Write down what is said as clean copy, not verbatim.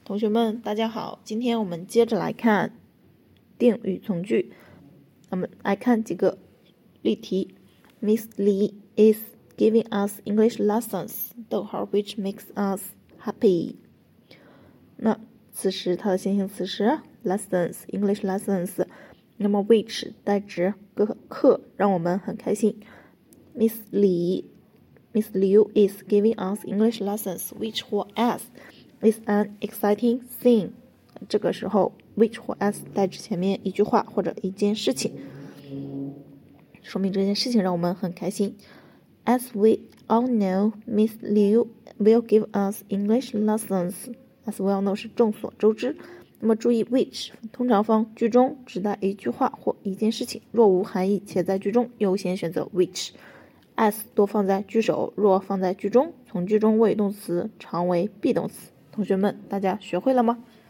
同学们，大家好，今天我们接着来看定语从句。我们来看几个例题。Miss Lee is giving us English lessons, which makes us happy. 那此时它的先行词是 lessons, English lessons. 那么 which 代指课，让我们很开心。Miss Liu is giving us English lessons, which for us is an exciting thing. 这个时候 which for us 代指前面一句话或者一件事情，说明这件事情让我们很开心。As we all know, Miss Liu will give us English lessons. As we all know 是众所周知。那么注意 which 通常放句中，指代一句话或一件事情，若无含义且在句中，优先选择 which。as 多放在句首，若放在句中，从句中谓动词常为 be 动词。同学们，大家学会了吗？